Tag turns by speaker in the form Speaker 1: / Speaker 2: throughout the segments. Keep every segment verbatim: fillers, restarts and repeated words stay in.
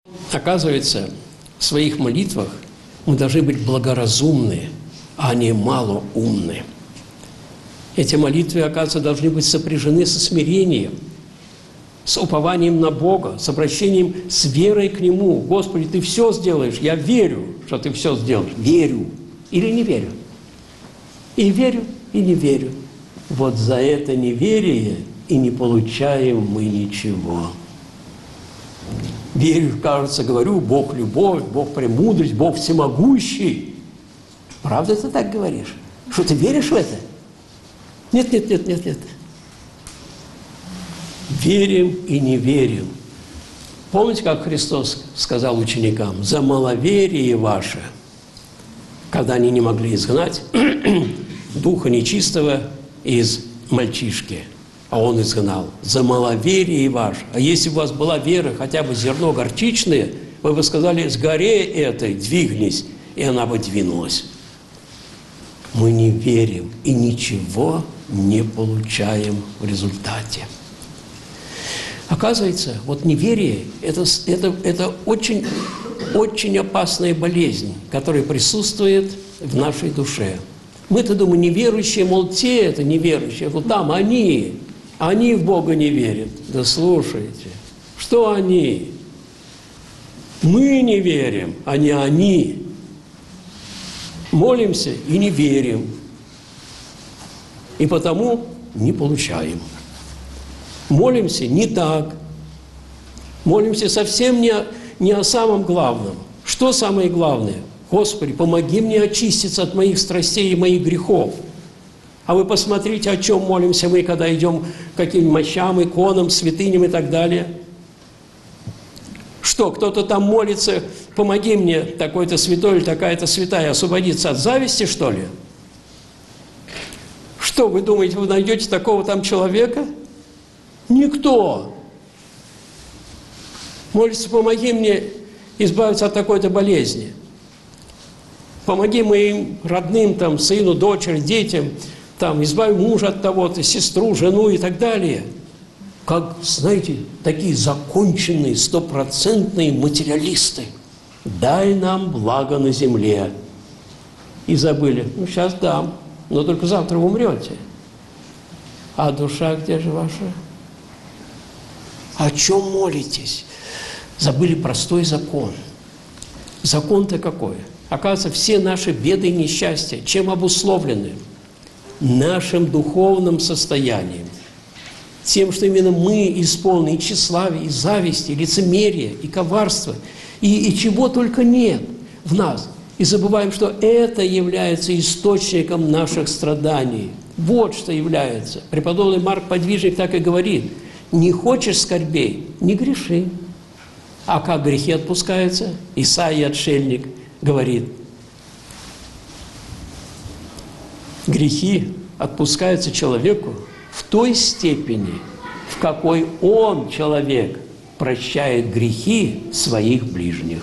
Speaker 1: Оказывается, в своих молитвах мы должны быть благоразумны, а не малоумны. Эти молитвы, оказывается, должны быть сопряжены со смирением, с упованием на Бога, с обращением, с верой к Нему. Господи, Ты все сделаешь, я верю, что Ты все сделаешь. Верю или не верю. И верю, и не верю. Вот за это неверие и не получаем мы ничего. Верю, кажется, говорю, Бог любовь, Бог премудрость, Бог всемогущий. Правда ты так говоришь? Что ты веришь в это? Нет, нет, нет, нет, нет. Верим и не верим. Помните, как Христос сказал ученикам: «За маловерие ваше», когда они не могли изгнать духа нечистого из мальчишки, а он изгнал. «За маловерие ваше». А если бы у вас была вера, хотя бы зерно горчичное, вы бы сказали: «С горе этой двигнись», и она бы двинулась. Мы не верим и ничего не получаем в результате. Оказывается, вот неверие – это, это, это очень, очень опасная болезнь, которая присутствует в нашей душе. Мы-то думаем, неверующие, мол, те это неверующие, вот там они, они в Бога не верят. Да слушайте, что они? Мы не верим, а не они. Молимся и не верим, и потому не получаем. Молимся не так, молимся совсем не, не о самом главном. Что самое главное? Господи, помоги мне очиститься от моих страстей и моих грехов. А вы посмотрите, о чем молимся мы, когда идем к каким-нибудь мощам, иконам, святыням и так далее. Что, кто-то там молится: помоги мне, такой-то святой или такая-то святая, освободиться от зависти, что ли? Что, вы думаете, вы найдете такого там человека? Никто. Молится: помоги мне избавиться от такой-то болезни. Помоги моим родным, там, сыну, дочери, детям, там, избави мужа от того-то, сестру, жену и так далее. Как, знаете, такие законченные, стопроцентные материалисты. Дай нам благо на земле. И забыли: ну, сейчас дам, но только завтра вы умрете. А душа где же ваша? О чем молитесь? Забыли простой закон. Закон-то какой? Оказывается, все наши беды и несчастья чем обусловлены? Нашим духовным состоянием. Тем, что именно мы исполнены и тщеславия, и зависти, и лицемерия, и коварства, и, и чего только нет в нас. И забываем, что это является источником наших страданий. Вот что является. Преподобный Марк Подвижник так и говорит: не хочешь скорбей – не греши. А как грехи отпускаются? Исаия, отшельник, говорит: грехи отпускаются человеку в той степени, в какой он, человек, прощает грехи своих ближних.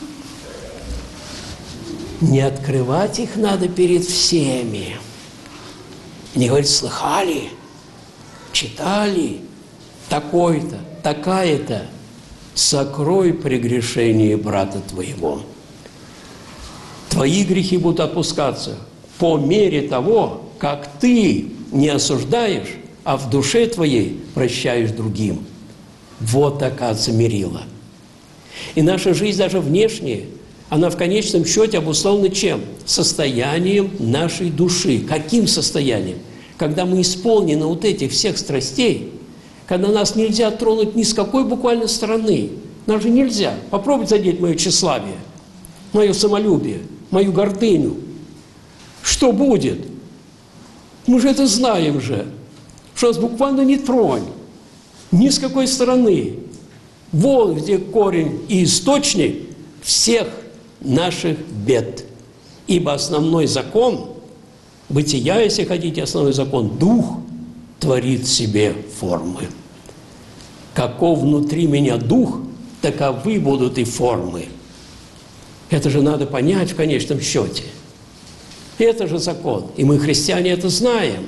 Speaker 1: Не открывать их надо перед всеми. Не говорить: слыхали, читали, такой-то, такая-то. Сокрой прегрешение брата твоего. Твои грехи будут отпускаться по мере того, как ты не осуждаешь, а в душе твоей прощаешь другим. Вот, оказывается, мерило. И наша жизнь, даже внешняя, она в конечном счете обусловлена чем? Состоянием нашей души. Каким состоянием? Когда мы исполнены вот этих всех страстей, когда нас нельзя тронуть ни с какой буквально стороны. Нас же нельзя. Попробуй задеть мое тщеславие, мое самолюбие, мою гордыню. Что будет? Мы же это знаем же, что нас буквально не тронь, ни с какой стороны. Вот где корень и источник всех наших бед. Ибо основной закон, бытия, если хотите, основной закон, дух творит себе формы. Каков внутри меня дух, таковы будут и формы. Это же надо понять в конечном счете. Это же закон. И мы, христиане, это знаем.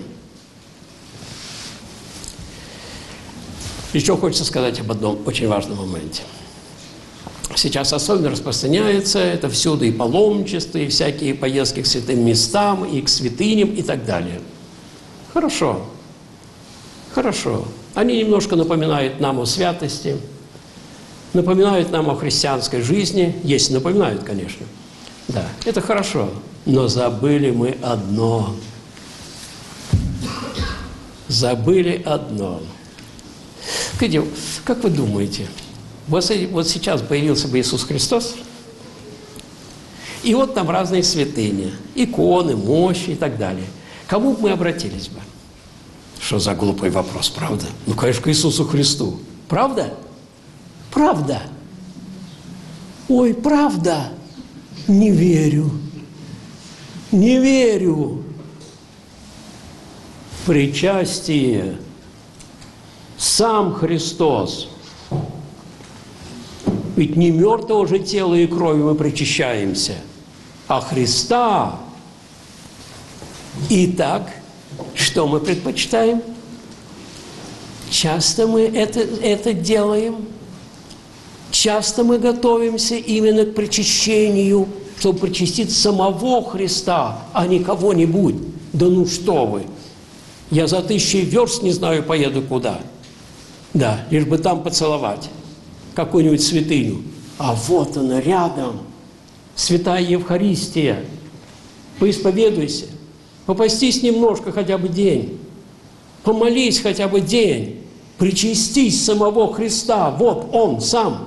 Speaker 1: Еще хочется сказать об одном очень важном моменте. сейчас особенно распространяется, это всюду и паломничество, и всякие поездки к святым местам, и к святыням, и так далее. Хорошо, хорошо. Они немножко напоминают нам о святости, напоминают нам о христианской жизни, если напоминают, конечно. Да, это хорошо, но забыли мы одно. Забыли одно. Как вы думаете, вот сейчас появился бы Иисус Христос, и вот там разные святыни, иконы, мощи и так далее. Кому бы мы обратились бы? Что за глупый вопрос, правда? Ну, конечно, к Иисусу Христу. Правда? Правда. Ой, правда? Не верю. Не верю. Причастие. Сам Христос. Ведь не мертвого же тела и крови мы причащаемся, а Христа. Итак, что мы предпочитаем? Часто мы это, это делаем. Часто мы готовимся именно к причащению, чтобы причастить самого Христа, а не кого-нибудь. Да ну что вы! Я за тысячи верст не знаю, поеду куда. Да, лишь бы там поцеловать какую-нибудь святыню. А вот она рядом, святая Евхаристия. Поисповедуйся, попастись немножко хотя бы день, помолись хотя бы день, причастись самого Христа. Вот Он сам.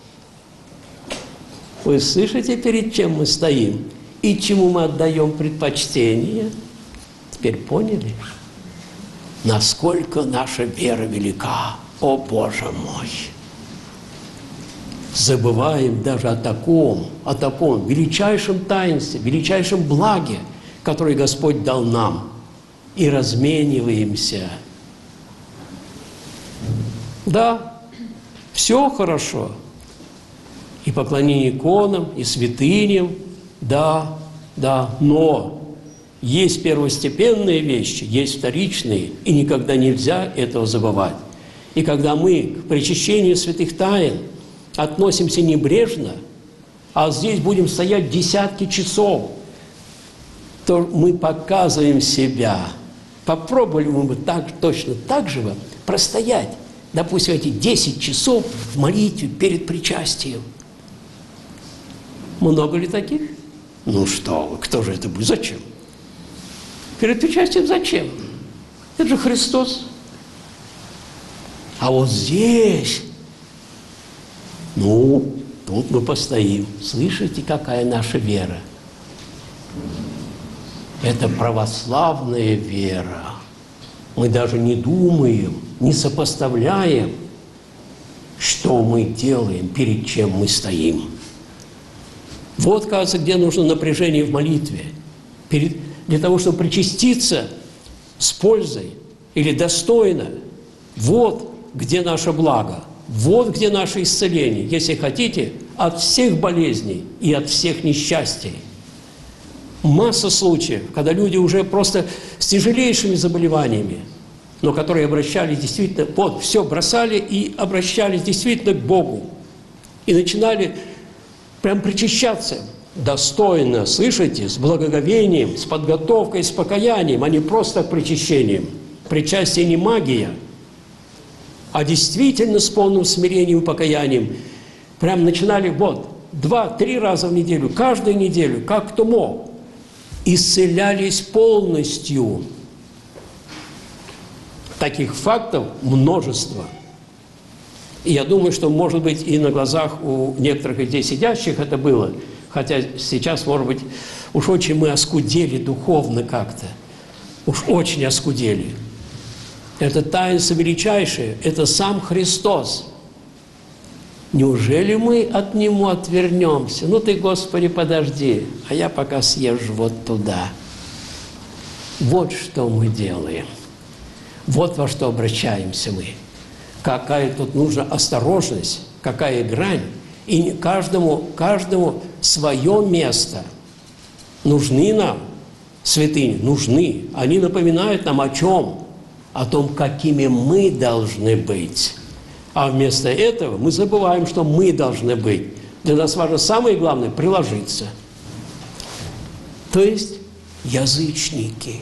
Speaker 1: Вы слышите, перед чем мы стоим и чему мы отдаем предпочтение? Теперь поняли, насколько наша вера велика? О, Боже мой! Забываем даже о таком, о таком величайшем таинстве, величайшем благе, которое Господь дал нам, и размениваемся. Да, все хорошо. И поклонение иконам, и святыням, да, да, но есть первостепенные вещи, есть вторичные, и никогда нельзя этого забывать. И когда мы к причащению святых тайн относимся небрежно, а здесь будем стоять десятки часов, то мы показываем себя. Попробовали мы бы так, точно так же простоять, допустим, эти десять часов в молитве перед причастием. Много ли таких? Ну что вы, кто же это будет? Зачем? Перед причастием зачем? Это же Христос. А вот здесь, ну, тут мы постоим. Слышите, какая наша вера? Это православная вера. Мы даже не думаем, не сопоставляем, что мы делаем, перед чем мы стоим. Вот, кажется, где нужно напряжение в молитве. Перед, для того, чтобы причаститься с пользой или достойно. Вот где наше благо. Вот где наше исцеление, если хотите, от всех болезней и от всех несчастий. Масса случаев, когда люди уже просто с тяжелейшими заболеваниями, но которые обращались действительно, вот, все бросали и обращались действительно к Богу. И начинали прям причащаться достойно, слышите, с благоговением, с подготовкой, с покаянием, а не просто причащением. Причастие не магия, а действительно с полным смирением и покаянием. Прям начинали вот, два-три раза в неделю, каждую неделю, как кто мог. Исцелялись полностью. Таких фактов множество. И я думаю, что, может быть, и на глазах у некоторых здесь сидящих это было, хотя сейчас, может быть, уж очень мы оскудели духовно как-то, уж очень оскудели. Это таинство величайшее, это сам Христос. Неужели мы от Него отвернемся? Ну ты, Господи, подожди, а я пока съезжу вот туда. Вот что мы делаем. Вот во что обращаемся мы. Какая тут нужна осторожность, какая грань. И каждому, каждому свое место. Нужны нам святыни? Нужны. Они напоминают нам о чем? О том, какими мы должны быть. А вместо этого мы забываем, что мы должны быть Для нас важно самое главное – приложиться. То есть язычники.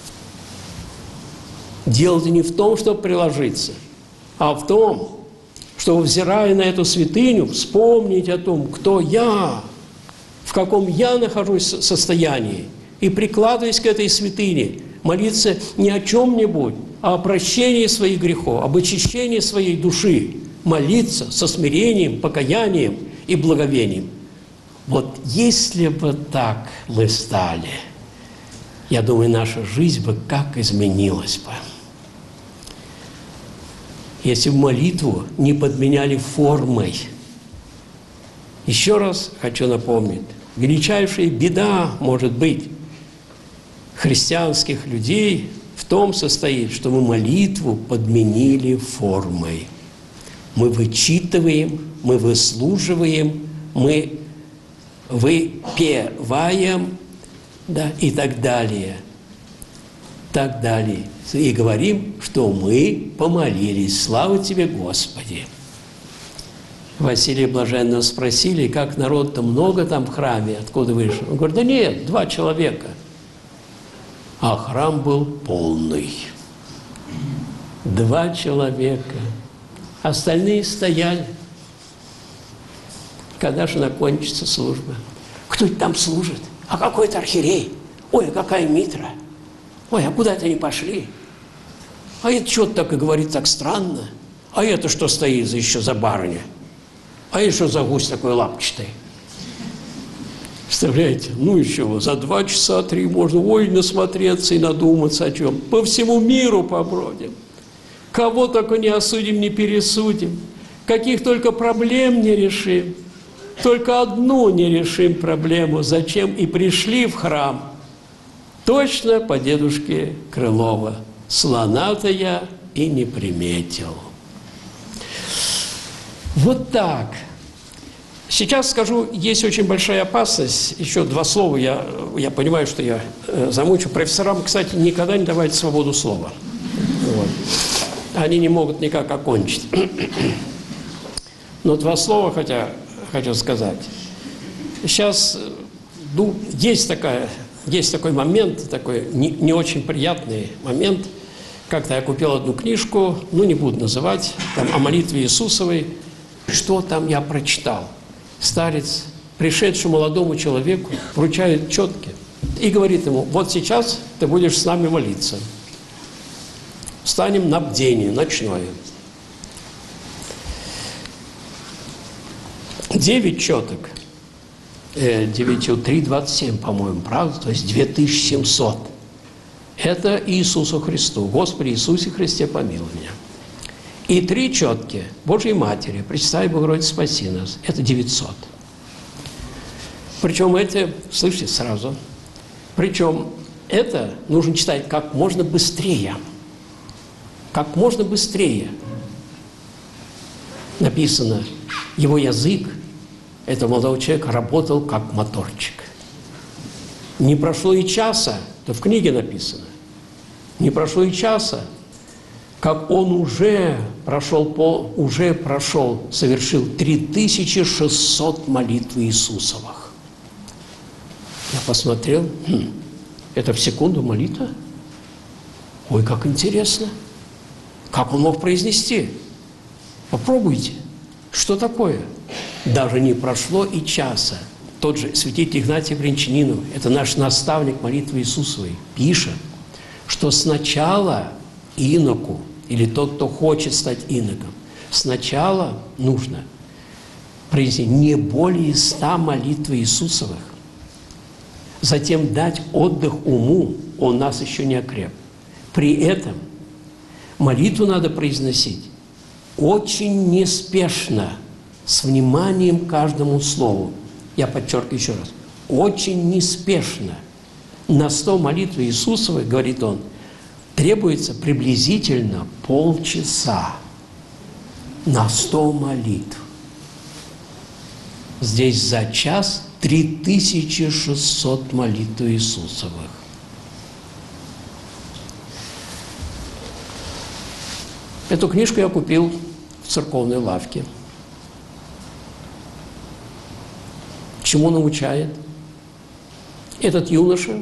Speaker 1: Дело-то не в том, чтобы приложиться, а в том, чтобы, взирая на эту святыню, вспомнить о том, кто я, в каком я нахожусь состоянии, и, прикладываясь к этой святыне, молиться не о чем-нибудь, а о прощении своих грехов, об очищении своей души, молиться со смирением, покаянием и благовением. Вот если бы так мы стали, я думаю, наша жизнь бы как изменилась бы. Если бы молитву не подменяли формой. Еще раз хочу напомнить, величайшая беда, может быть, христианских людей в том состоит, что мы молитву подменили формой. Мы вычитываем, мы выслуживаем, мы выпеваем, да, и так далее, так далее. И говорим, что мы помолились. Слава Тебе, Господи! Василия Блаженного спросили, как народ-то много там в храме, откуда вышел? Он говорит, да нет, два человека. А храм был полный. Два человека. Остальные стояли. Когда же закончится служба? Кто там служит? А какой-то архиерей? Ой, а какая митра? Ой, а куда это они пошли? А это что-то так и говорит так странно. А это что стоит за еще за барыня? А это что за гусь такой лапчатый? Представляете? Ну еще за два часа три можно, ой, насмотреться и надуматься о чем. По всему миру побродим. Кого только не осудим, не пересудим. Каких только проблем не решим. Только одну не решим проблему. Зачем и пришли в храм? Точно по дедушке Крылова. Слона-то я и не приметил. Вот так. Сейчас скажу, есть очень большая опасность. Еще два слова. Я, я понимаю, что я э, замучу. Профессорам, кстати, никогда не давайте свободу слова. Вот. Они не могут никак окончить. Но два слова, хотя хочу сказать. Сейчас ну, есть, такая, есть такой момент, такой не, не очень приятный момент. Как-то я купил одну книжку, ну не буду называть, там, о молитве Иисусовой. Что там я прочитал? Старец, пришедшему молодому человеку, вручает четки и говорит ему, вот сейчас ты будешь с нами молиться. Встанем на бдение ночное. Девять четок, девять три двадцать семь, по-моему, правда? То есть две тысячи семьсот. Это Иисусу Христу. Господи Иисусе Христе, помилуй меня. И три четки Божьей Матери, Пречистая Богородица, спаси нас. Это девятьсот. Причем это, слышите, сразу, причем это нужно читать как можно быстрее. Как можно быстрее. Написано, его язык, этого молодого человека, работал как моторчик. Не прошло и часа, это в книге написано, не прошло и часа, как он уже прошел, по, уже прошел, совершил три тысячи шестьсот молитв Иисусовых. Я посмотрел, хм, это в секунду молитва? Ой, как интересно. Как он мог произнести? Попробуйте. Что такое? Даже не прошло и часа. Тот же святитель Игнатий Брянчанинов, это наш наставник молитвы Иисусовой, пишет, что сначала иноку, или тот, кто хочет стать иноком, сначала нужно произнести не более ста молитв Иисусовых, затем дать отдых уму, он нас еще не окреп. При этом молитву надо произносить очень неспешно, с вниманием к каждому слову. Я подчеркиваю еще раз. Очень неспешно. На сто молитв Иисусовых, говорит он, требуется приблизительно полчаса. На сто молитв. Здесь за час три тысячи шестьсот молитв Иисусовых. Эту книжку я купил в церковной лавке. Чему научает? Этот юноша,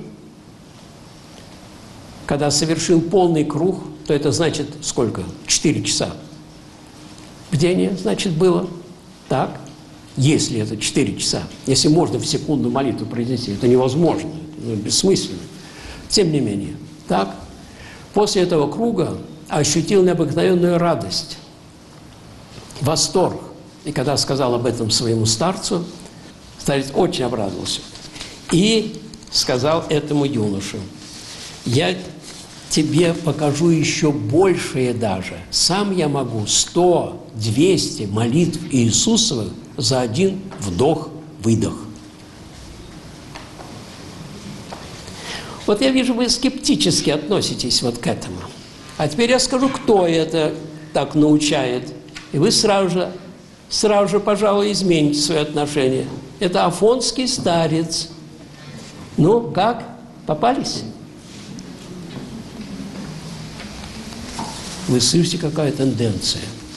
Speaker 1: когда совершил полный круг, то это значит сколько? Четыре часа. Бдение, значит, было. Так? Если это четыре часа. Если можно в секунду молитву произнести, это невозможно, это бессмысленно. Тем не менее. Так? После этого круга ощутил необыкновенную радость, восторг. И когда сказал об этом своему старцу, старец очень обрадовался. И сказал этому юноше: я тебе покажу еще большее даже. Сам я могу сто, двести молитв Иисусовых за один вдох-выдох. Вот я вижу, вы скептически относитесь вот к этому. А теперь я скажу, кто это так научает. И вы сразу же, сразу же, пожалуй, измените свое отношение. Это афонский старец. Ну, как? Попались? Вы слышите, какая тенденция?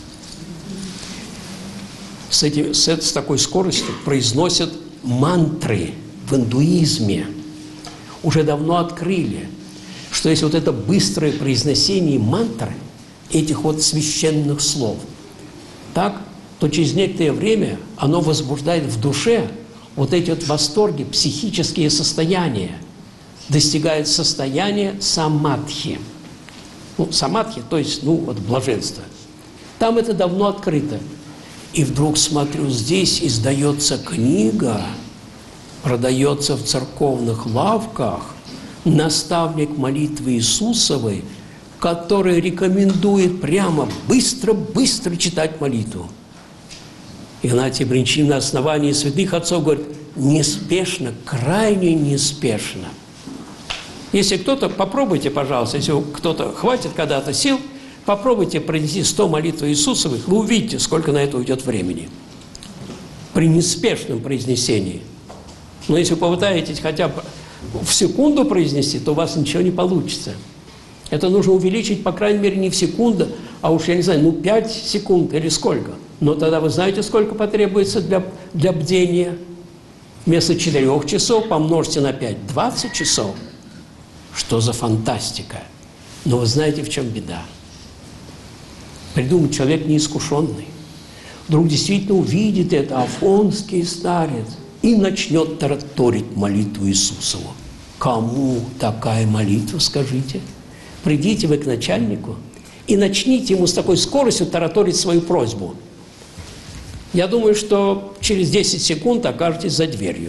Speaker 1: С, этим, с, с такой скоростью произносят мантры в индуизме. Уже давно открыли, что есть вот это быстрое произношение мантр этих вот священных слов, так, то через некоторое время оно возбуждает в душе вот эти вот восторги, психические состояния, достигает состояния самадхи. Ну, самадхи, то есть, ну, вот блаженство. Там это давно открыто. И вдруг, смотрю, здесь издается книга, продается в церковных лавках, наставник молитвы Иисусовой, который рекомендует прямо быстро-быстро читать молитву. Игнатий Бринчин на основании святых отцов говорит: неспешно, крайне неспешно. Если кто-то, попробуйте, пожалуйста, если кто-то хватит когда-то сил, попробуйте произнести сто молитв Иисусовых, вы увидите, сколько на это уйдет времени. При неспешном произнесении. Но если вы попытаетесь хотя бы в секунду произнести, то у вас ничего не получится. Это нужно увеличить, по крайней мере, не в секунду, а уж, я не знаю, ну, пять секунд или сколько. Но тогда вы знаете, сколько потребуется для, для бдения? Вместо четырех часов помножьте на пять – двадцать часов. Что за фантастика? Но вы знаете, в чем беда? Придумает человек неискушенный. Вдруг действительно увидит это афонский старец и начнет тараторить молитву Иисусову. Кому такая молитва, скажите? Придите вы к начальнику и начните ему с такой скоростью тараторить свою просьбу. Я думаю, что через десять секунд окажетесь за дверью.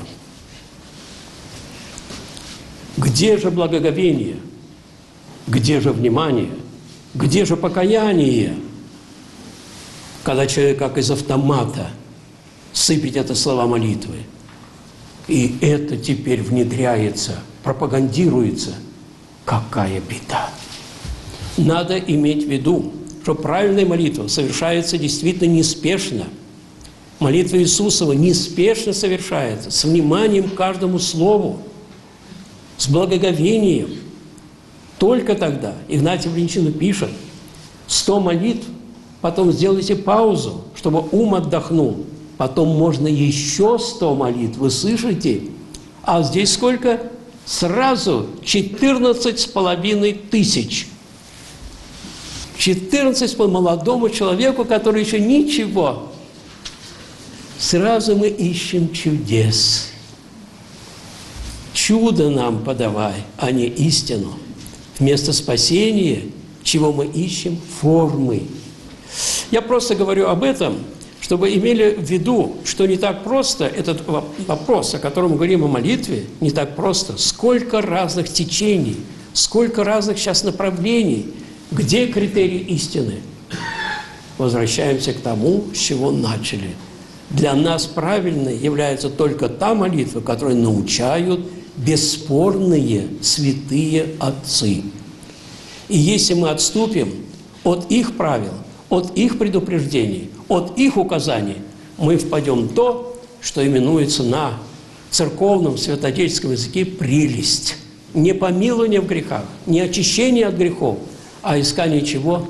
Speaker 1: Где же благоговение? Где же внимание? Где же покаяние? Когда человек как из автомата сыпет это слова молитвы. И это теперь внедряется, пропагандируется. Какая беда! Надо иметь в виду, что правильная молитва совершается действительно неспешно. Молитва Иисусова неспешно совершается, с вниманием к каждому слову, с благоговением. Только тогда Игнатий Бринчин пишет: сто молитв, потом сделайте паузу, чтобы ум отдохнул. Потом можно еще сто молитв, вы слышите? А здесь сколько? Сразу четырнадцать с половиной тысяч. четырнадцать по молодому человеку, который еще ничего. Сразу мы ищем чудес. Чудо нам подавай, а не истину. Вместо спасения, чего мы ищем? Формы. Я просто говорю об этом, чтобы имели в виду, что не так просто, этот вопрос, о котором мы говорим о молитве, не так просто. Сколько разных течений, сколько разных сейчас направлений, где критерий истины? Возвращаемся к тому, с чего начали. Для нас правильной является только та молитва, которую научают бесспорные святые отцы. И если мы отступим от их правил, от их предупреждений, от их указаний, мы впадем в то, что именуется на церковном святоотеческом языке прелесть. Не помилование в грехах, не очищение от грехов, а искание чего?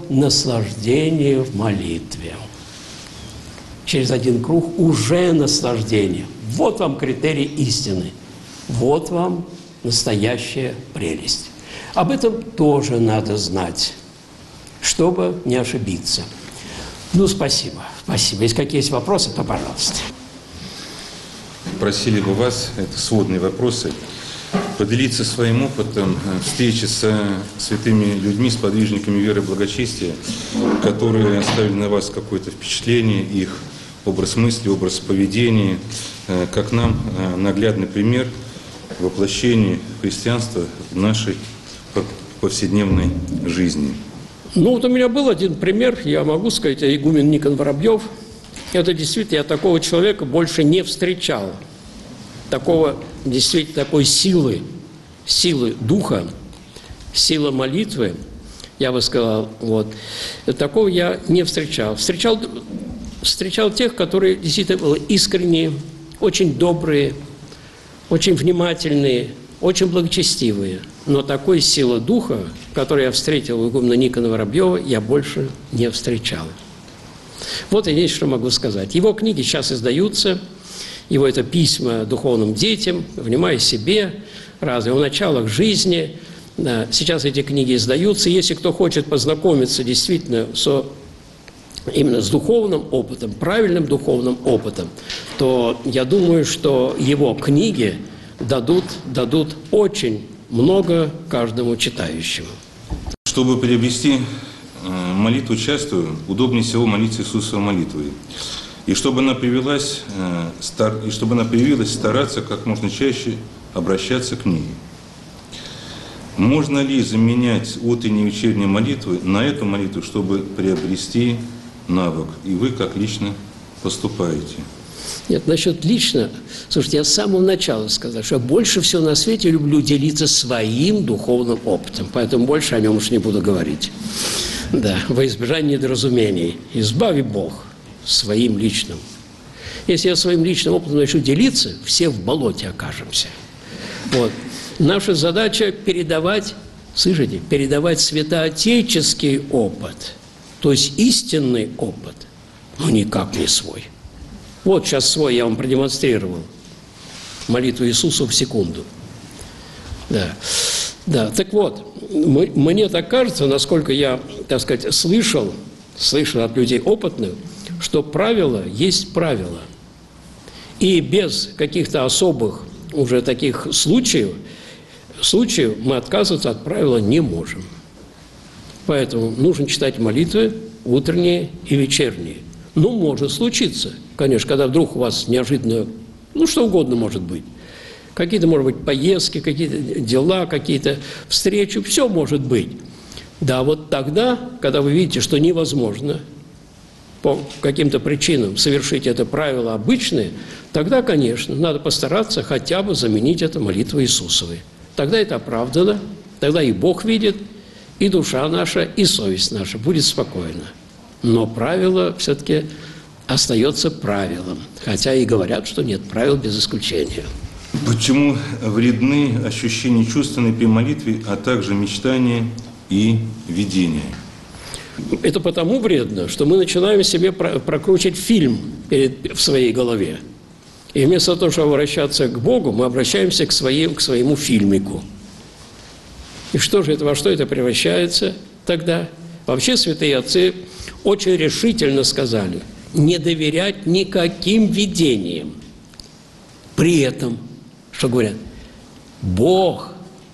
Speaker 1: Наслаждение в молитве. Через один круг уже наслаждение. Вот вам критерий истины. Вот вам настоящая прелесть. Об этом тоже надо знать, чтобы не ошибиться. Ну, спасибо. Спасибо. Если какие есть вопросы, то пожалуйста.
Speaker 2: Просили бы вас, это сводные вопросы, поделиться своим опытом встречи с святыми людьми, с подвижниками веры и благочестия, которые оставили на вас какое-то впечатление, их образ мысли, образ поведения, как нам наглядный пример воплощения христианства в нашей повседневной жизни.
Speaker 1: Ну, вот у меня был один пример, я могу сказать, игумен Никон Воробьев. Это действительно, я такого человека больше не встречал. Такого, действительно, такой силы, силы духа, силы молитвы, я бы сказал, вот. Такого я не встречал. Встречал, встречал тех, которые действительно были искренние, очень добрые, очень внимательные, очень благочестивые. Но такой силы духа, которую я встретил у игумена Никона Воробьева, я больше не встречал. Вот и есть, что могу сказать. Его книги сейчас издаются, его это письма духовным детям, «Внимай себе», разные, о началах жизни. Да, сейчас эти книги издаются. Если кто хочет познакомиться действительно со, именно с духовным опытом, правильным духовным опытом, то я думаю, что его книги дадут, дадут очень много каждому читающему.
Speaker 2: Чтобы приобрести молитву частую, удобнее всего молиться Иисусовой молитвой. И чтобы она привилась, и чтобы она привилась, стараться как можно чаще обращаться к ней. Можно ли заменять утренние и вечерние молитвы на эту молитву, чтобы приобрести навык? И вы как лично поступаете?
Speaker 1: Нет, насчет лично, слушайте, я с самого начала сказал, что я больше всего на свете люблю делиться своим духовным опытом, поэтому больше о нем уж не буду говорить. Да, во избежание недоразумений. Избави Бог своим личным. Если я своим личным опытом начну делиться, все в болоте окажемся. Вот. Наша задача передавать, слышите, передавать святоотеческий опыт, то есть истинный опыт, но никак не свой. Вот сейчас свой я вам продемонстрировал. Молитву Иисусу в секунду. Да. Да, так вот, мы, мне так кажется, насколько я, так сказать, слышал, слышал от людей опытных, что правило есть правило. И без каких-то особых уже таких случаев, случаев мы отказываться от правила не можем. Поэтому нужно читать молитвы утренние и вечерние. Ну, может случиться, конечно, когда вдруг у вас неожиданно, ну, что угодно может быть. Какие-то, может быть, поездки, какие-то дела, какие-то встречи, все может быть. Да, вот тогда, когда вы видите, что невозможно по каким-то причинам совершить это правило обычное, тогда, конечно, надо постараться хотя бы заменить это молитвой Иисусовой. Тогда это оправдано, тогда и Бог видит, и душа наша, и совесть наша будет спокойна. Но правило все-таки остается правилом, хотя и говорят, что нет правил без исключения.
Speaker 2: Почему вредны ощущения чувственной при молитве, а также мечтания и видения?
Speaker 1: Это потому вредно, что мы начинаем себе прокручивать фильм перед, в своей голове. И вместо того, чтобы обращаться к Богу, мы обращаемся к, своим, к своему фильмику. И что же это, во что это превращается тогда? Вообще святые отцы очень решительно сказали не доверять никаким видениям. При этом, что говорят, Бог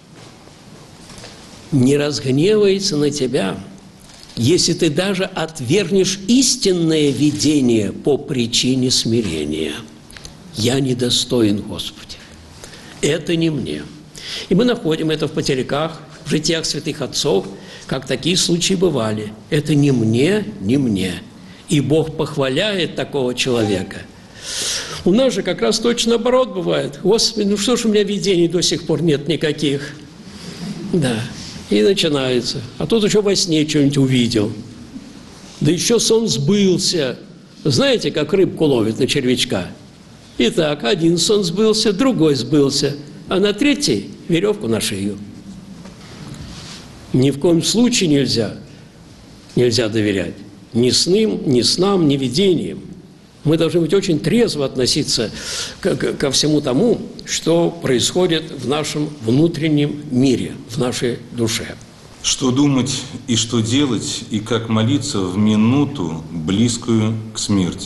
Speaker 1: не разгневается на тебя, если ты даже отвергнешь истинное видение по причине смирения. Я недостоин, Господи. Это не мне. И мы находим это в потеряках, в житиях святых отцов, как такие случаи бывали. Это не мне, не мне. И Бог похваляет такого человека. У нас же как раз точно наоборот бывает. Господи, ну что ж у меня видений до сих пор нет никаких. Да. И начинается. А тут еще во сне что-нибудь увидел. Да еще сон сбылся. Знаете, как рыбку ловят на червячка? Итак, один сон сбылся, другой сбылся. А на третий веревку на шею. Ни в коем случае нельзя, нельзя доверять ни сным, ни снам, ни видениям. Мы должны быть очень трезво относиться к, к, ко всему тому, что происходит в нашем внутреннем мире, в нашей душе.
Speaker 2: Что думать и что делать, и как молиться в минуту, близкую к смерти?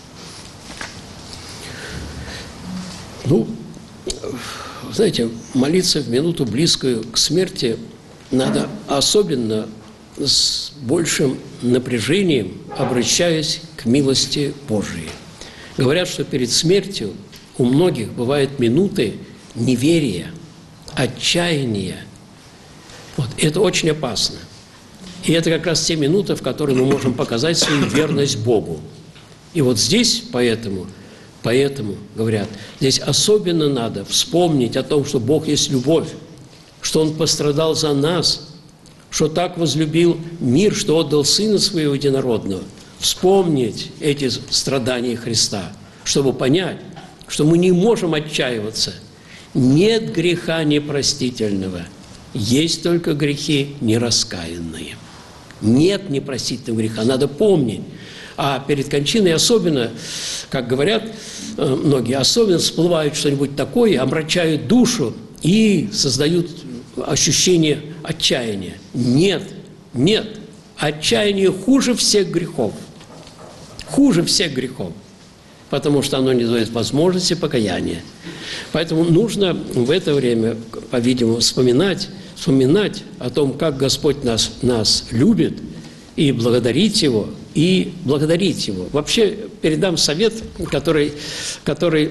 Speaker 1: Ну, знаете, молиться в минуту, близкую к смерти, надо особенно с большим напряжением, обращаясь к милости Божией. Говорят, что перед смертью у многих бывают минуты неверия, отчаяния. Вот, это очень опасно. И это как раз те минуты, в которые мы можем показать свою верность Богу. И вот здесь поэтому, поэтому, говорят, здесь особенно надо вспомнить о том, что Бог есть любовь, что Он пострадал за нас, что так возлюбил мир, что отдал Сына Своего Единородного. Вспомнить эти страдания Христа, чтобы понять, что мы не можем отчаиваться. Нет греха непростительного, есть только грехи нераскаянные. Нет непростительного греха, надо помнить. А перед кончиной особенно, как говорят многие, особенно всплывает что-нибудь такое, омрачают душу и создают ощущение отчаяния. Нет, нет. Отчаяние хуже всех грехов. Хуже всех грехов. Потому что оно не дает возможности покаяния. Поэтому нужно в это время, по-видимому, вспоминать, вспоминать о том, как Господь нас, нас любит, и благодарить Его, и благодарить Его. Вообще, передам совет, который, который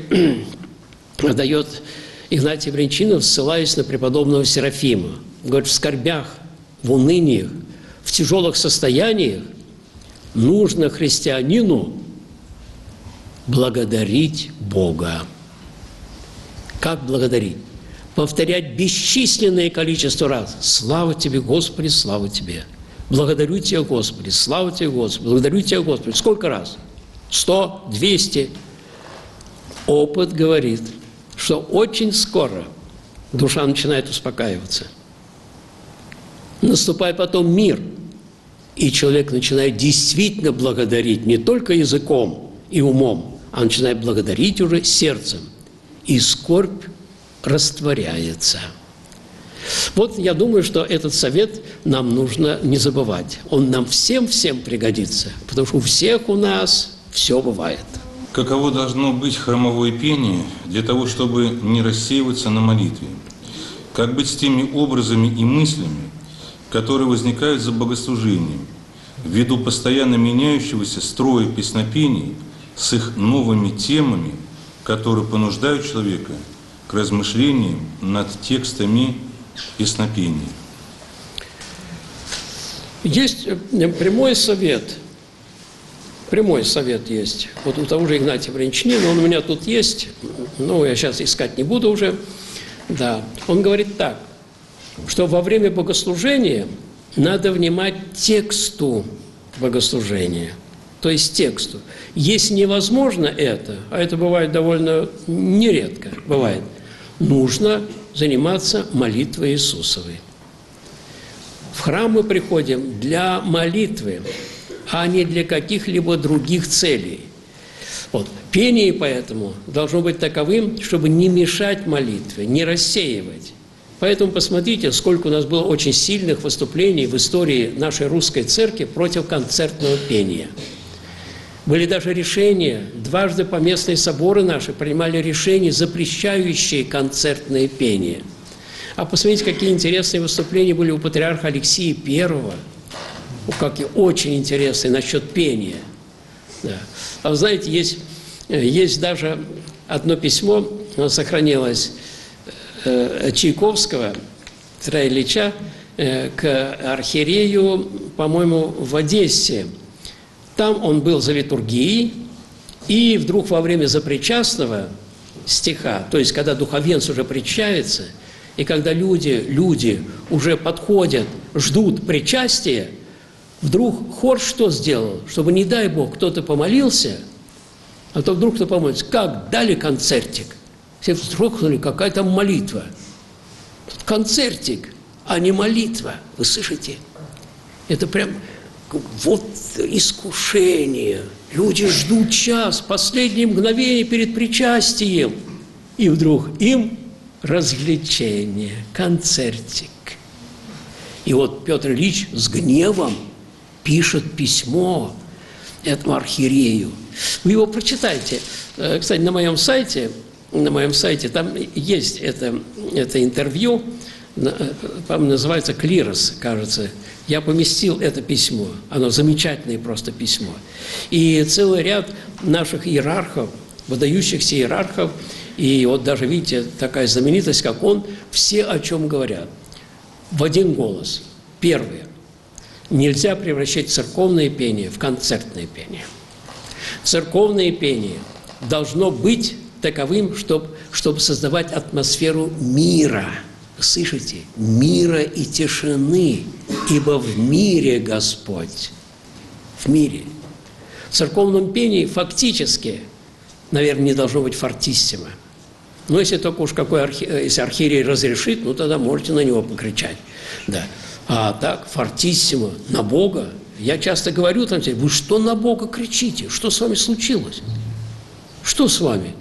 Speaker 1: дает Игнатий Брянчинов, ссылаясь на преподобного Серафима. Говорит, в скорбях, в уныниях, в тяжелых состояниях нужно христианину благодарить Бога. Как благодарить? Повторять бесчисленное количество раз. Слава Тебе, Господи, слава Тебе. Благодарю Тебя, Господи, слава Тебе, Господи. Благодарю Тебя, Господи. Сколько раз? Сто, двести. Опыт говорит, что очень скоро душа начинает успокаиваться. Наступает потом мир, и человек начинает действительно благодарить не только языком и умом, а начинает благодарить уже сердцем. И скорбь растворяется. Вот я думаю, что этот совет нам нужно не забывать. Он нам всем-всем пригодится, потому что у всех у нас все бывает.
Speaker 2: Каково должно быть храмовое пение для того, чтобы не рассеиваться на молитве? Как быть с теми образами и мыслями, которые возникают за богослужением, ввиду постоянно меняющегося строя песнопений с их новыми темами, которые понуждают человека к размышлениям над текстами песнопений?
Speaker 1: Есть прямой совет. Прямой совет есть. Вот у того же Игнатия Брянчанина, он у меня тут есть, но я сейчас искать не буду уже. Да. Он говорит так, что во время богослужения надо внимать тексту богослужения, то есть тексту. Если невозможно это, а это бывает довольно нередко, бывает, нужно заниматься молитвой Иисусовой. В храм мы приходим для молитвы, а не для каких-либо других целей. Вот. Пение поэтому должно быть таковым, чтобы не мешать молитве, не рассеивать. Поэтому посмотрите, сколько у нас было очень сильных выступлений в истории нашей русской церкви против концертного пения. Были даже решения, дважды поместные соборы наши принимали решения, запрещающие концертное пение. А посмотрите, какие интересные выступления были у патриарха Алексия Первого, как и очень интересные насчет пения. Да. А знаете, есть, есть даже одно письмо, оно сохранилось, э, Чайковского, Петра Ильича, э, к архиерею, по-моему, в Одессе. Там он был за литургией, и вдруг во время запричастного стиха, то есть когда духовенство уже причащается, и когда люди, люди уже подходят, ждут причастия, вдруг хор что сделал? Чтобы, не дай Бог, кто-то помолился, а то вдруг кто помолится. Как? Дали концертик. Все вздрогнули, какая там молитва. Тут концертик, а не молитва. Вы слышите? Это прям вот искушение. Люди ждут час, последние мгновения перед причастием. И вдруг им развлечение, концертик. И вот Петр Ильич с гневом пишет письмо этому архиерею. Вы его прочитайте. Кстати, на моем сайте, на моем сайте там есть это, это интервью, по-моему, называется «Клирос», кажется. Я поместил это письмо. Оно замечательное просто письмо. И целый ряд наших иерархов, выдающихся иерархов, и вот даже, видите, такая знаменитость, как он, все о чем говорят. В один голос. Первое. Нельзя превращать церковное пение в концертное пение. Церковное пение должно быть таковым, чтобы, чтобы создавать атмосферу мира. Слышите? Мира и тишины, ибо в мире Господь. В мире. В церковном пении фактически, наверное, не должно быть фортиссимо. Но если только уж какой архи... если архиерей разрешит, ну тогда можете на него покричать. Да. А так, фортиссимо, на Бога. Я часто говорю там, вы что на Бога кричите? Что с вами случилось? Что с вами?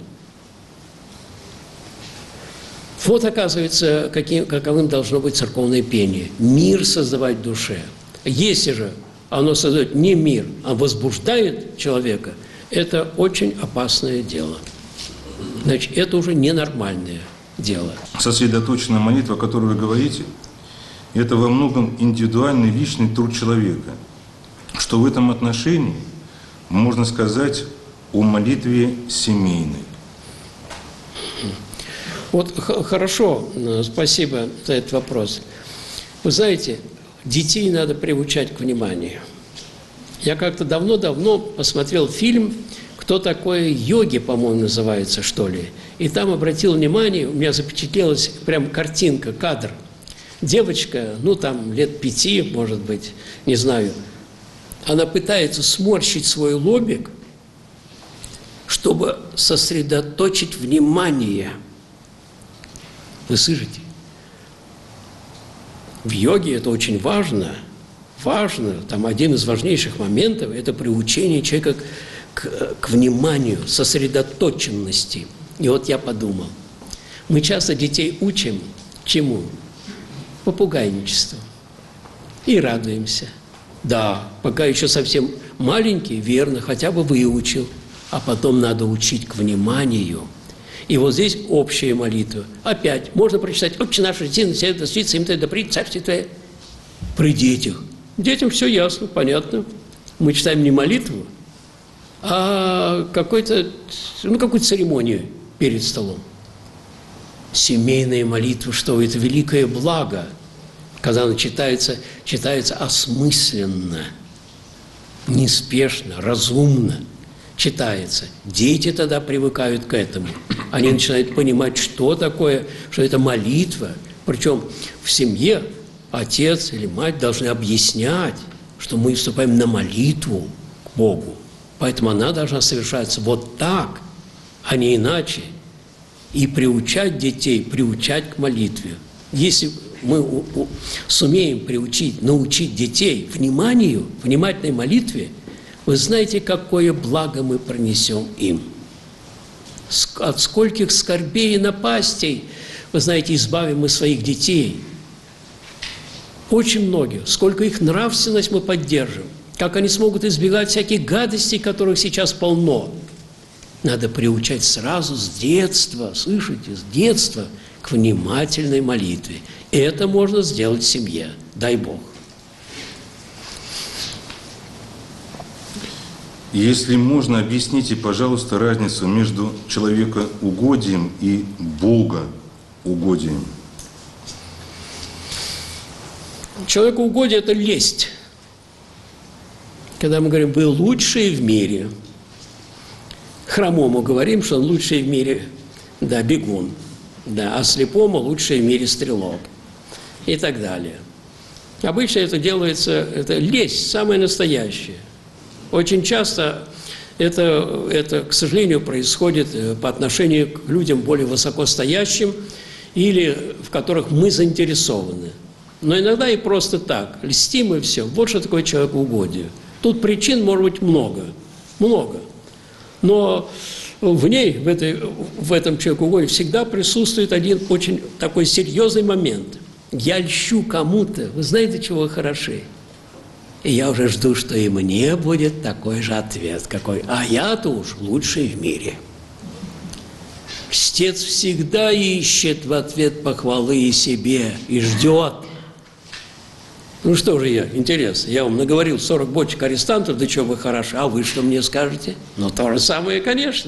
Speaker 1: Вот, оказывается, каким, каковым должно быть церковное пение. Мир создавать в душе. Если же оно создает не мир, а возбуждает человека, это очень опасное дело. Значит, это уже ненормальное дело.
Speaker 2: Сосредоточенная молитва, о которой вы говорите, это во многом индивидуальный личный труд человека, что в этом отношении можно сказать о молитве семейной.
Speaker 1: Вот хорошо, спасибо за этот вопрос. Вы знаете, детей надо приучать к вниманию. Я как-то давно-давно посмотрел фильм «Кто такой йоги», по-моему, называется, что ли. И там обратил внимание, у меня запечатлелась прям картинка, кадр. Девочка, ну там лет пяти, может быть, не знаю, она пытается сморщить свой лобик, чтобы сосредоточить внимание. Вы слышите? В йоге это очень важно. Важно, там один из важнейших моментов – это приучение человека к, к вниманию, сосредоточенности. И вот я подумал, мы часто детей учим чему? Попугайничеству. И радуемся. Да, пока еще совсем маленький, верно, хотя бы выучил. А потом надо учить к вниманию. И вот здесь общая молитва. Опять можно прочитать «Отче наш, иди на себя, да святится имя Твое, да придет царствие Твое». При детях. Детям все ясно, понятно. Мы читаем не молитву, а какой-то, ну, какую-то церемонию перед столом. Семейная молитва, что это великое благо, когда она читается, читается осмысленно, неспешно, разумно. Читается. Дети тогда привыкают к этому. Они начинают понимать, что такое, что это молитва. Причем в семье отец или мать должны объяснять, что мы вступаем на молитву к Богу. Поэтому она должна совершаться вот так, а не иначе. И приучать детей, приучать к молитве. Если мы сумеем приучить, научить детей вниманию, внимательной молитве, вы знаете, какое благо мы принесем им. От скольких скорбей и напастей, вы знаете, избавим мы своих детей. Очень многих. Сколько их нравственность мы поддержим. Как они смогут избегать всяких гадостей, которых сейчас полно. Надо приучать сразу с детства, слышите, с детства к внимательной молитве. И это можно сделать в семье. Дай Бог.
Speaker 2: Если можно, объясните, пожалуйста, разницу между человекоугодием и богоугодием.
Speaker 1: Человекоугодие – это лесть. Когда мы говорим «вы лучшие в мире», хромому говорим, что он лучший в мире, да, бегун, да, а слепому лучший в мире стрелок и так далее. Обычно это делается, это лесть, самое настоящее. Очень часто это, это, к сожалению, происходит по отношению к людям более высокостоящим или в которых мы заинтересованы. но иногда и просто так. Льстим и все. Вот что такое человекоугодие. Тут причин может быть много. Много. Но в ней, в, этой, в этом человекоугодии всегда присутствует один очень такой серьезный момент. Я льщу кому-то, вы знаете, чего вы хороши? И я уже жду, что и мне будет такой же ответ, какой. А я-то уж лучший в мире. Льстец всегда ищет в ответ похвалы и себе, и ждет. Ну что же я, интересно, я вам наговорил сорок бочек арестантов, да что вы хороши, а вы что мне скажете? Ну то же самое, конечно.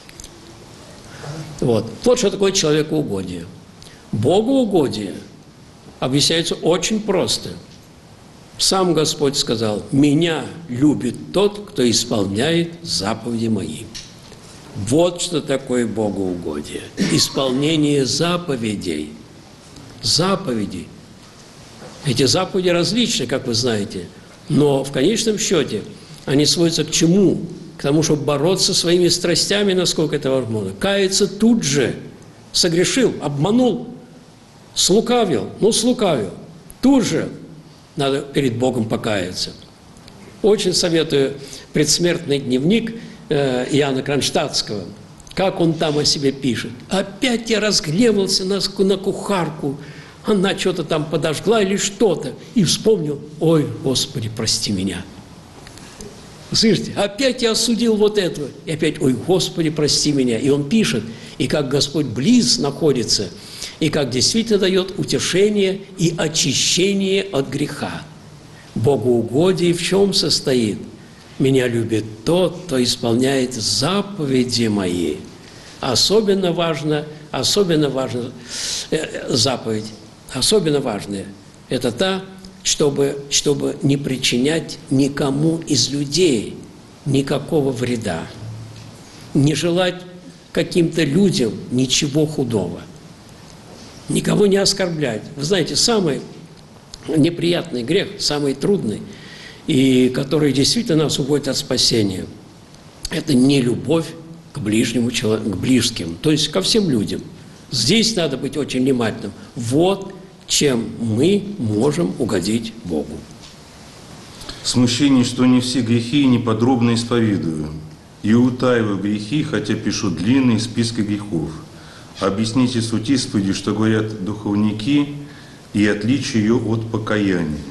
Speaker 1: Вот, вот что такое человекоугодие. Богоугодие объясняется очень просто. Сам Господь сказал: «Меня любит тот, кто исполняет заповеди мои». Вот что такое богоугодие. Исполнение заповедей. Заповеди. Эти заповеди различны, как вы знаете, но в конечном счете они сводятся к чему? К тому, чтобы бороться со своими страстями, насколько это возможно. Каяться тут же. Согрешил, обманул, слукавил, ну слукавил. Тут же надо перед Богом покаяться. Очень советую предсмертный дневник Иоанна Кронштадтского. Как он там о себе пишет. Опять я разгневался на, на кухарку. Она что-то там подожгла или что-то. И вспомнил: ой, Господи, прости меня. Слышите, опять я осудил вот этого. И опять: ой, Господи, прости меня. И он пишет, и как Господь близ находится, и как действительно дает утешение и очищение от греха. Богоугодие в чем состоит? Меня любит тот, кто исполняет заповеди мои. Особенно важно, особенно важна э, заповедь, особенно важная – это та, чтобы, чтобы не причинять никому из людей никакого вреда, не желать каким-то людям ничего худого, никого не оскорблять. Вы знаете, самый неприятный грех, самый трудный, и который действительно нас уводит от спасения, это не любовь к ближнему человеку, к близким, то есть ко всем людям. Здесь надо быть очень внимательным. Вот чем мы можем угодить Богу.
Speaker 2: Смущение, что не все грехи неподробно исповедую, и утаиваю грехи, хотя пишу длинные списки грехов. Объясните суть исповеди, что говорят духовники, и отличие ее от покаяния.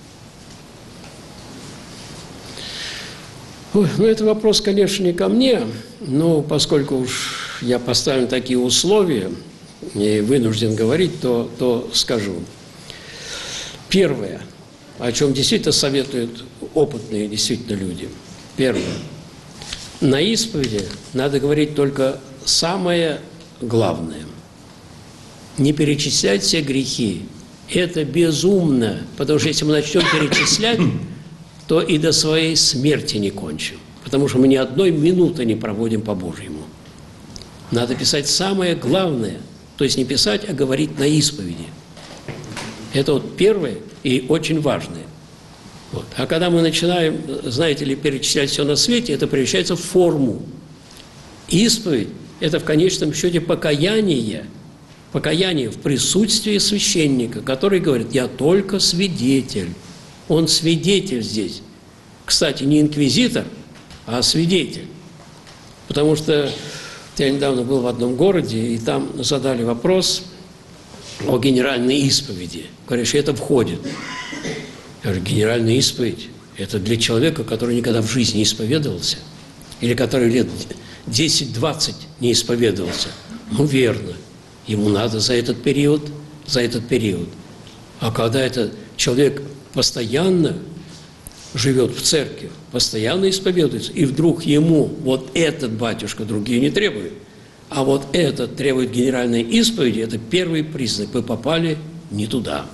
Speaker 1: Ой, ну, это вопрос, конечно, не ко мне, но поскольку уж я поставлен такие условия и вынужден говорить, то, то скажу. Первое, о чем действительно советуют опытные действительно люди. Первое. На исповеди надо говорить только самое главное. Не перечислять все грехи. Это безумно, потому что если мы начнем перечислять, то и до своей смерти не кончим. Потому что мы ни одной минуты не проводим по-божьему. Надо писать самое главное. То есть не писать, а говорить на исповеди. Это вот первое и очень важное. Вот. А когда мы начинаем, знаете ли, перечислять все на свете, это превращается в форму. Исповедь – это в конечном счете покаяние. Покаяние в присутствии священника, который говорит: я только свидетель. Он свидетель здесь. Кстати, не инквизитор, а свидетель. Потому что я недавно был в одном городе, и там задали вопрос о генеральной исповеди. Говорят, что это входит. Я говорю: генеральная исповедь – это для человека, который никогда в жизни не исповедовался, или который лет десять-двадцать не исповедовался. Ну, верно. Ему надо за этот период, за этот период. А когда этот человек постоянно живет в церкви, постоянно исповедуется, и вдруг ему вот этот батюшка, другие не требуют, а вот этот требует генеральной исповеди, это первый признак. Вы попали не туда.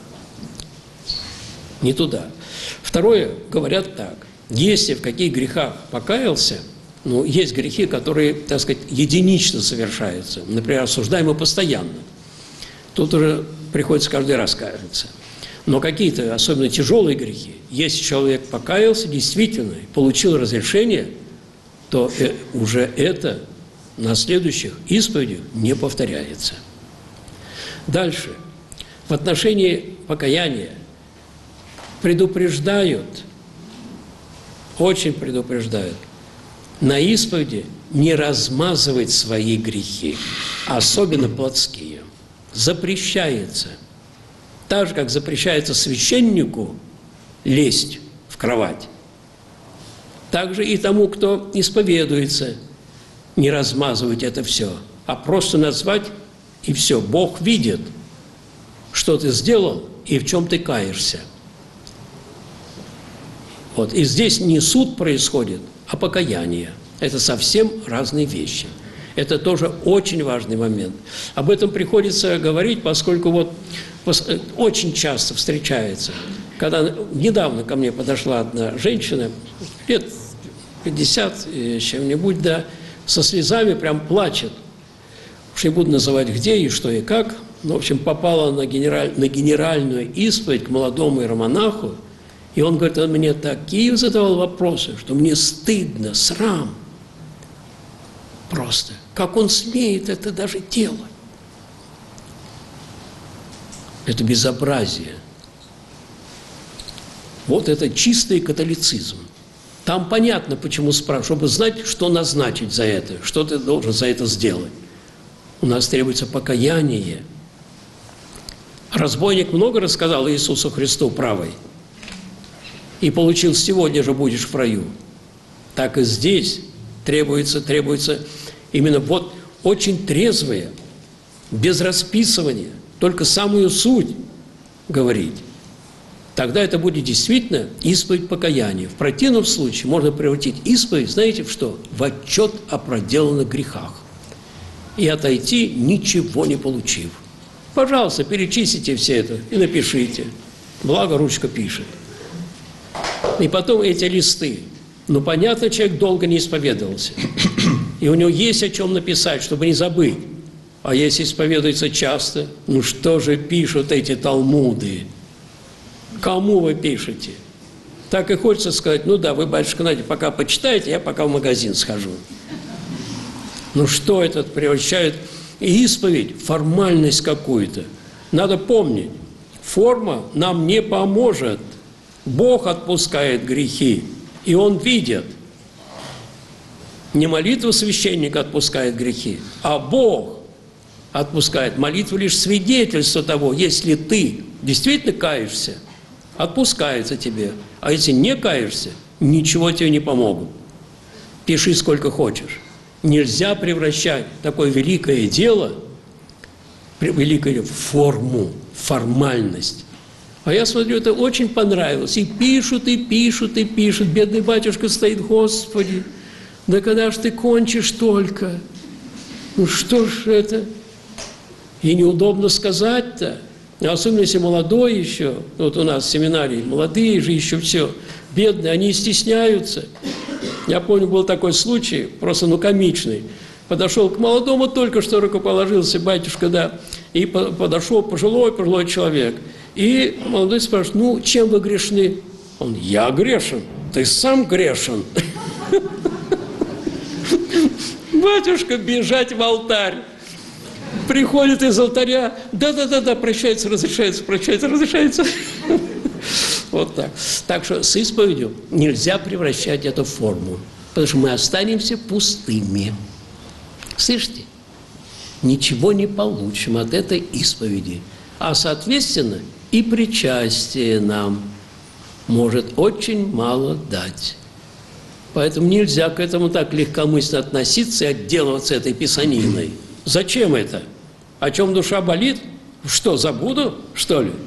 Speaker 1: Не туда. Второе, говорят так: если в каких грехах покаялся, ну, есть грехи, которые, так сказать, единично совершаются. Например, осуждаемы постоянно. Тут уже приходится каждый раз каяться. Но какие-то особенно тяжелые грехи, если человек покаялся действительно, получил разрешение, то уже это на следующих исповедях не повторяется. Дальше. в отношении покаяния предупреждают, очень предупреждают, на исповеди не размазывать свои грехи, особенно плотские. Запрещается. Так же, как запрещается священнику лезть в кровать, так же и тому, кто исповедуется, не размазывать это все, а просто назвать, и все. Бог видит, что ты сделал и в чем ты каешься. Вот. И здесь не суд происходит, а покаяние. Это совсем разные вещи. Это тоже очень важный момент. Об этом приходится говорить, поскольку вот очень часто встречается. Когда недавно ко мне подошла одна женщина, лет пятьдесят, чем-нибудь, да, со слезами прям плачет. Уж не буду называть где и что и как. Но, в общем, попала на, генераль, на генеральную исповедь к молодому иеромонаху. И он говорит, он мне такие задавал вопросы, что мне стыдно, срам. Просто. Как он смеет это даже делать? Это безобразие. Вот это чистый католицизм. Там понятно, почему спрашивают, чтобы знать, что назначить за это, что ты должен за это сделать. У нас требуется покаяние. Разбойник много рассказал Иисусу Христу правой. И получил, сегодня же будешь в раю. Так и здесь требуется, требуется именно вот очень трезвое, без расписывания, только самую суть говорить. Тогда это будет действительно исповедь покаяния. В противном случае можно превратить исповедь, знаете, в что? В отчет о проделанных грехах. И отойти, ничего не получив. Пожалуйста, перечислите все это и напишите. Благо, ручка пишет. И потом эти листы. Ну, понятно, человек долго не исповедовался. И у него есть о чем написать, чтобы не забыть. А если исповедуется часто, ну что же пишут эти талмуды? Кому вы пишете? Так и хочется сказать, ну да, вы, батюшка, знаете, пока почитаете, я пока в магазин схожу. Ну что это превращает исповедь в формальность какую-то? Надо помнить, форма нам не поможет. Бог отпускает грехи, и Он видит. Не молитва священника отпускает грехи, а Бог отпускает. Молитва лишь свидетельство того, если ты действительно каешься, отпускается тебе. А если не каешься, ничего тебе не помогут. Пиши сколько хочешь. Нельзя превращать такое великое дело, великое в форму, формальность. А я смотрю, это очень понравилось. И пишут, и пишут, и пишут. Бедный батюшка стоит, Господи, да когда ж ты кончишь только? Ну что ж это? И неудобно сказать-то. Особенно если молодой еще. Вот у нас в семинарии молодые же еще все. Бедные, они стесняются. Я помню, был такой случай, просто ну комичный. Подошел к молодому, только что рукоположился батюшка, да, и подошел пожилой, пожилой человек. И молодой спрашивает, ну, чем вы грешны? Он, я грешен, ты сам грешен. Батюшка бежать в алтарь. Приходит из алтаря, да-да-да-да, прощается, разрешается, прощается, разрешается. Вот так. Так что с исповедью нельзя превращать эту форму, потому что мы останемся пустыми. Слышите? Ничего не получим от этой исповеди. А, соответственно, и причастие нам может очень мало дать. Поэтому нельзя к этому так легкомысленно относиться и отделываться этой писаниной. Зачем это? О чем душа болит? Что, забуду, что ли?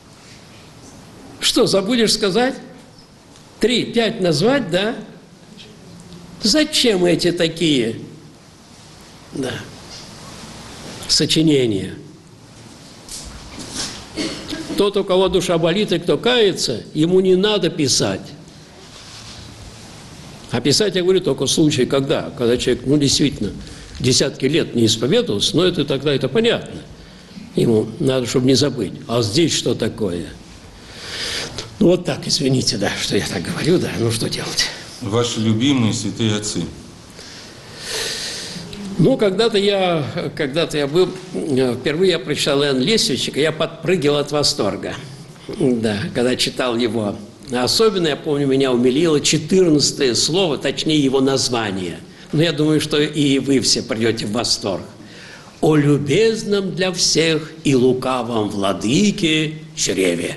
Speaker 1: Что, забудешь сказать? Три, пять назвать, да? Зачем эти такие, да, сочинения? Тот, у кого душа болит и кто кается, ему не надо писать. А писать, я говорю, только в случае, когда, когда человек, ну, действительно, десятки лет не исповедовался, но это тогда это понятно. Ему надо, чтобы не забыть. А здесь что такое? Ну, вот так, извините, да, что я так говорю, да, ну, что делать?
Speaker 2: Ваши любимые святые отцы.
Speaker 1: Ну, когда-то я, когда-то я был, впервые я прочитал Иоанна Лествичника, я подпрыгивал от восторга, да, когда читал его. Особенно, я помню, меня умилило четырнадцатое слово, точнее его название. Но я думаю, что и вы все придете в восторг. «О любезном для всех и лукавом владыке чреве».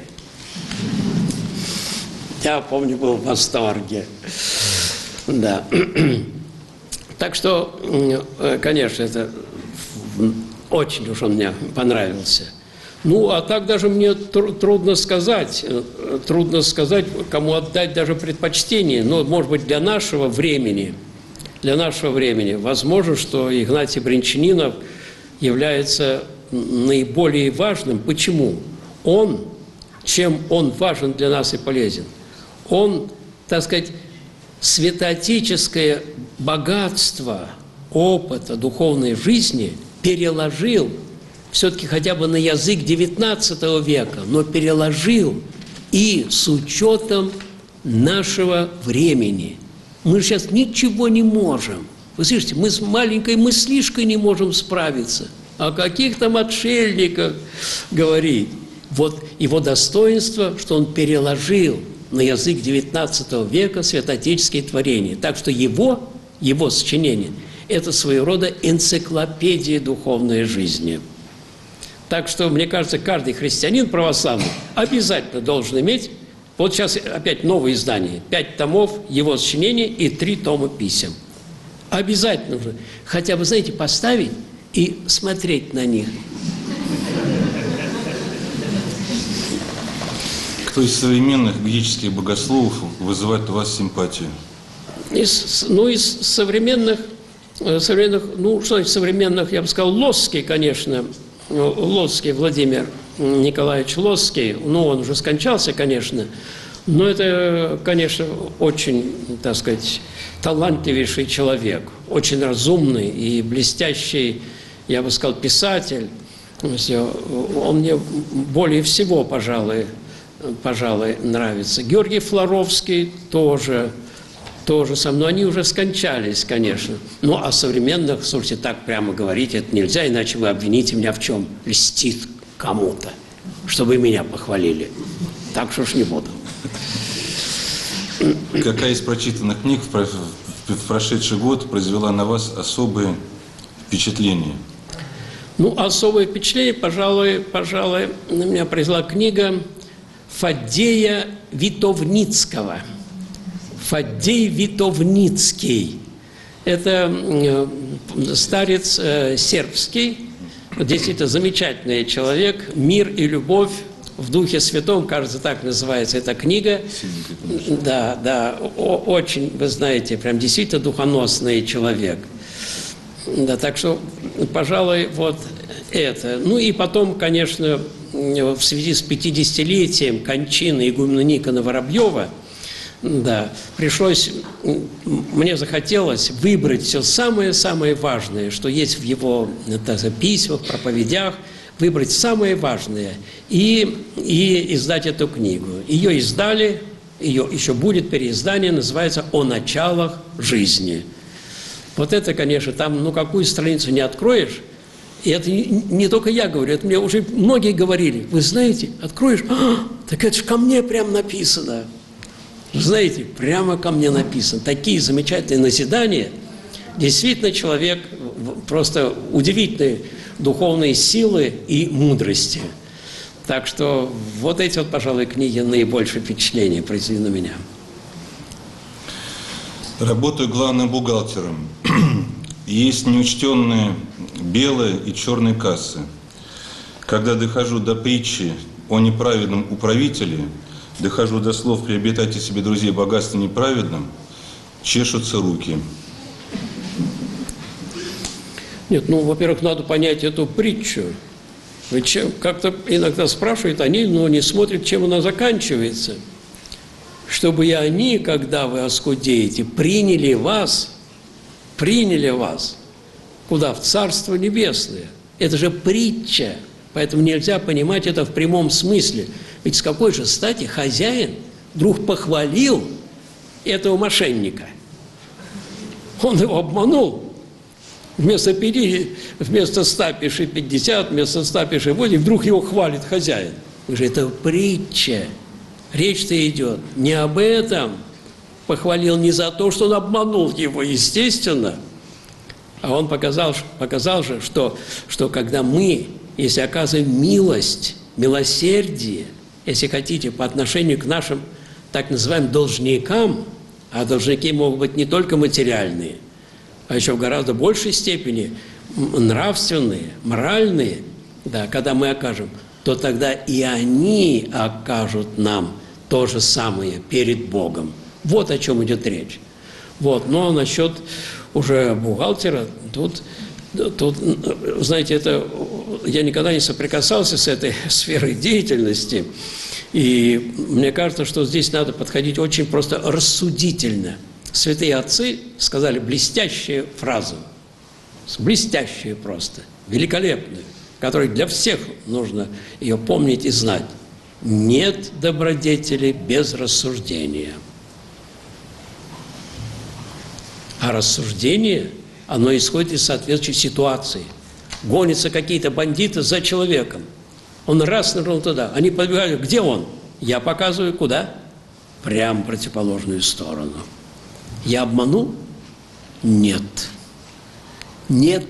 Speaker 1: Я помню, был в восторге. Да. Так что, конечно, это очень уж он мне понравился. Ну, а так даже мне трудно сказать, трудно сказать, кому отдать даже предпочтение. Но, может быть, для нашего времени, для нашего времени, возможно, что Игнатий Брянчанинов является наиболее важным. Почему? Он, чем он важен для нас и полезен? Он, так сказать, святоотеческое богатство опыта духовной жизни переложил все-таки хотя бы на язык девятнадцатого века, но переложил и с учетом нашего времени. Мы сейчас ничего не можем. Вы слышите, мы с маленькой мыслишкой не можем справиться. О каких там отшельниках говорить? Вот его достоинство, что он переложил на язык девятнадцатого века святоотеческие творения. Так что его, его сочинение – это своего рода энциклопедия духовной жизни. Так что, мне кажется, каждый христианин православный обязательно должен иметь, вот сейчас опять новое издание, пять томов его сочинений и три тома писем. Обязательно нужно хотя бы, знаете, поставить и смотреть на них.
Speaker 2: Кто из современных греческих богословов вызывает у вас симпатию?
Speaker 1: Из, ну, из современных, современных, ну, что значит современных, я бы сказал, Лосский, конечно, Лосский Владимир Николаевич Лосский, ну, он уже скончался, конечно, но это, конечно, очень, так сказать, талантливейший человек, очень разумный и блестящий, я бы сказал, писатель. Он мне более всего, пожалуй, пожалуй, нравится. Георгий Флоровский тоже, тоже со мной. Они уже скончались, конечно. Ну, а современных, слушайте, так прямо говорить это нельзя, иначе вы обвините меня в чем? Льстит кому-то, чтобы меня похвалили. Так что ж не буду.
Speaker 2: Какая из прочитанных книг в прошедший год произвела на вас особые впечатления?
Speaker 1: Ну, особое впечатление, пожалуй, пожалуй, на меня произвела книга Фаддея Витовницкого. Фаддей Витовницкий. Это старец э, сербский, действительно замечательный человек. «Мир и любовь в Духе Святом», кажется, так называется эта книга. Да, да, о, очень, вы знаете, прям действительно духоносный человек. Да, так что, пожалуй, вот это. Ну и потом, конечно, в связи с пятидесятилетием кончины игумена Никона Воробьева, да, пришлось, мне захотелось выбрать все самое-самое важное, что есть в его так, письмах, проповедях, выбрать самое важное и, и издать эту книгу. Ее издали, ее еще будет переиздание, называется «О началах жизни». Вот это, конечно, там, ну, какую страницу не откроешь, и это не, не только я говорю, это мне уже многие говорили. Вы знаете, откроешь, а, так это же ко мне прям написано. Знаете, прямо ко мне написано. Такие замечательные назидания. Действительно, человек просто удивительной духовной силы и мудрости. Так что вот эти вот, пожалуй, книги наибольшее впечатление произвели на меня.
Speaker 2: Работаю главным бухгалтером. Есть неучтенные белые и черные кассы. Когда дохожу до притчи о неправедном управителе, дохожу до слов «приобретайте себе друзей богатство неправедным», чешутся руки.
Speaker 1: Нет, ну, во-первых, надо понять эту притчу. Ведь как-то иногда спрашивают они, но не смотрят, чем она заканчивается. Чтобы и они, когда вы оскудеете, приняли вас, приняли вас, куда? В Царство Небесное. Это же притча, поэтому нельзя понимать это в прямом смысле. Ведь с какой же стати хозяин вдруг похвалил этого мошенника? Он его обманул. Вместо, пяти, вместо ста пиши пятьдесят, вместо ста пиши восемь, вдруг его хвалит хозяин. Вы же, это притча. Речь-то идет не об этом. Похвалил не за то, что он обманул его, естественно. А он показал, показал же, что, что когда мы, если оказываем милость, милосердие, если хотите, по отношению к нашим так называемым должникам, а должники могут быть не только материальные, а еще в гораздо большей степени нравственные, моральные, да, когда мы окажем, то тогда и они окажут нам то же самое перед Богом. Вот о чем идет речь. Вот. Но насчет уже бухгалтера, тут, тут, знаете, это, я никогда не соприкасался с этой сферой деятельности, и мне кажется, что здесь надо подходить очень просто рассудительно. Святые отцы сказали блестящую фразу, блестящую просто, великолепную, которой для всех нужно ее помнить и знать. Нет добродетели без рассуждения. А рассуждение, оно исходит из соответствующей ситуации. Гонятся какие-то бандиты за человеком. Он раз нырнул туда, они подбегают, где он? Я показываю, куда? Прямо в противоположную сторону. Я обманул? Нет. Нет.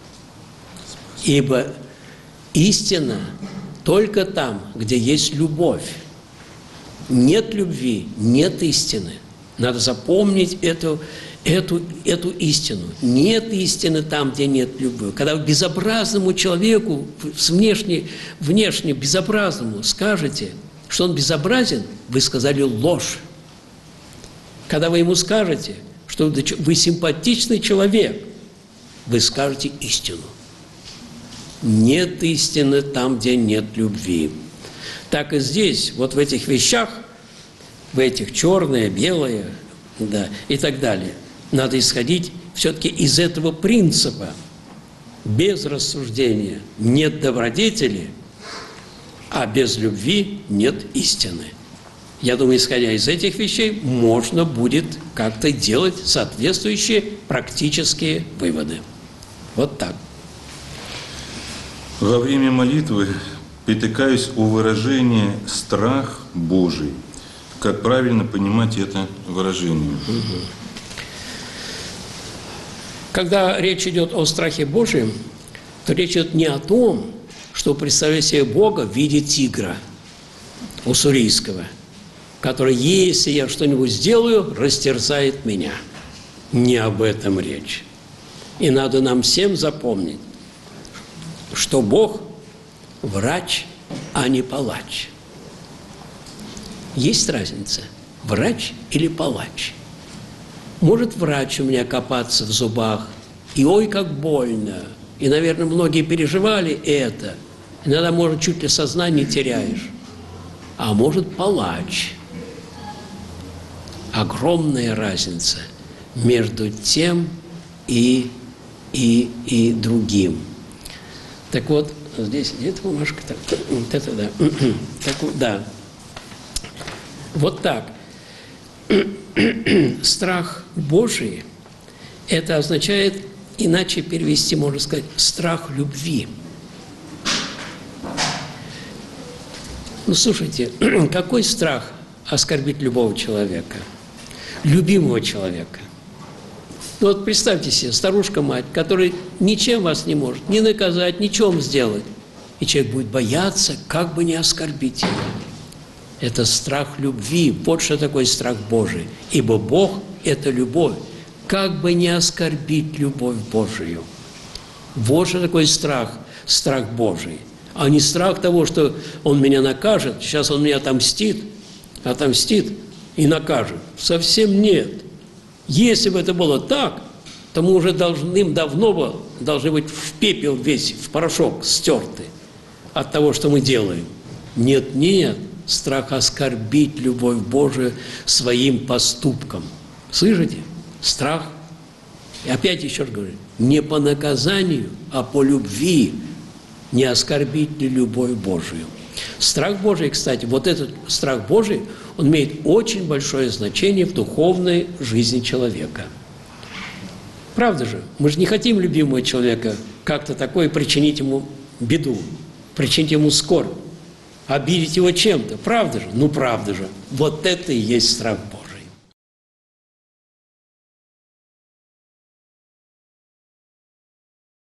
Speaker 1: Ибо истина только там, где есть любовь. Нет любви, нет истины. Надо запомнить эту, эту, эту истину. Нет истины там, где нет любви. Когда безобразному человеку, внешне, внешне безобразному скажете, что он безобразен, вы сказали ложь. Когда вы ему скажете, что вы симпатичный человек, вы скажете истину. Нет истины там, где нет любви. Так и здесь, вот в этих вещах, в этих черное, белое, да, и так далее, надо исходить все-таки из этого принципа. Без рассуждения нет добродетели, а без любви нет истины. Я думаю, исходя из этих вещей, можно будет как-то делать соответствующие практические выводы. Вот так.
Speaker 2: Во время молитвы притыкаюсь о выражении «страх Божий». Как правильно понимать это выражение?
Speaker 1: Угу. Когда речь идет о страхе Божьем, то речь идет не о том, что представляет себе Бога в виде тигра уссурийского, который, если я что-нибудь сделаю, растерзает меня. Не об этом речь. И надо нам всем запомнить, что Бог – врач, а не палач. Есть разница – врач или палач. Может врач у меня копаться в зубах, и ой, как больно. И, наверное, многие переживали это. Иногда, может, чуть ли сознание теряешь. А может, палач. Огромная разница между тем и, и, и другим. Так вот, здесь где-то бумажка, так, вот это да, так, да. Вот так. Страх Божий, это означает, иначе перевести, можно сказать, страх любви. Ну, слушайте, какой страх оскорбить любого человека, любимого человека? Ну, вот представьте себе, старушка-мать, которая ничем вас не может ни наказать, ничем сделать. И человек будет бояться, как бы не оскорбить ее. Это страх любви. Вот что такое страх Божий. Ибо Бог – это любовь. Как бы не оскорбить любовь Божию. Вот что такое страх, страх Божий. А не страх того, что Он меня накажет, сейчас Он меня отомстит, отомстит и накажет. Совсем нет. Если бы это было так, то мы уже давным-давно должны быть в пепел весь, в порошок стерты от того, что мы делаем. Нет, нет. Страх оскорбить любовь Божию своим поступком. Слышите? Страх. И опять еще раз говорю, не по наказанию, а по любви. Не оскорбить ли любовь Божию. Страх Божий, кстати, вот этот страх Божий, он имеет очень большое значение в духовной жизни человека. Правда же? Мы же не хотим любимого человека как-то такое причинить ему беду, причинить ему скорбь, обидеть его чем-то. Правда же? Ну, правда же. Вот это и есть страх Бога.